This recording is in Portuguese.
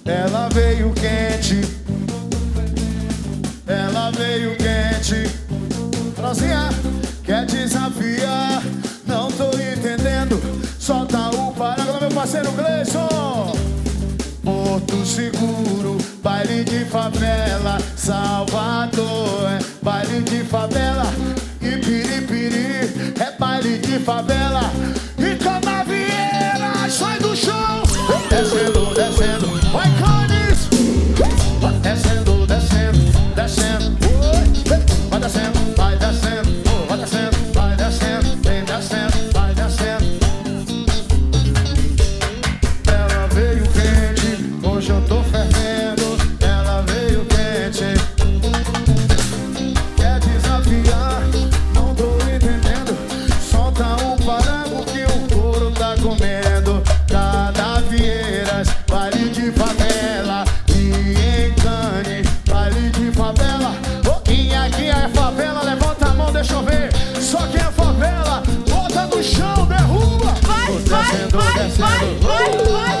Ela veio quente. Ela veio quente. Rosinha, quer desafiar? Não tô entendendo. Solta o parágrafo, meu parceiro Gleison. Porto Seguro, baile de favela. Salvador é baile de favela. E Piripiri é baile de favela. E Canavieira sai do chão. Descendo, descendo, vai Canis. Descendo, descendo, descendo. Vai descendo, vai descendo. Vai descendo, vai descendo. Vem descendo, vai descendo. Ela veio quente, hoje eu tô fervendo. Ela veio quente. Quer desafiar? Não tô entendendo. Solta um parango que o couro tá comendo. Canavieiras, baile de favela. E em Cane, baile de favela. Quem aqui é favela, levanta a mão, deixa eu ver. Só quem é favela, bota no chão, derruba. Vai, vai, vai, vai, vai, vai.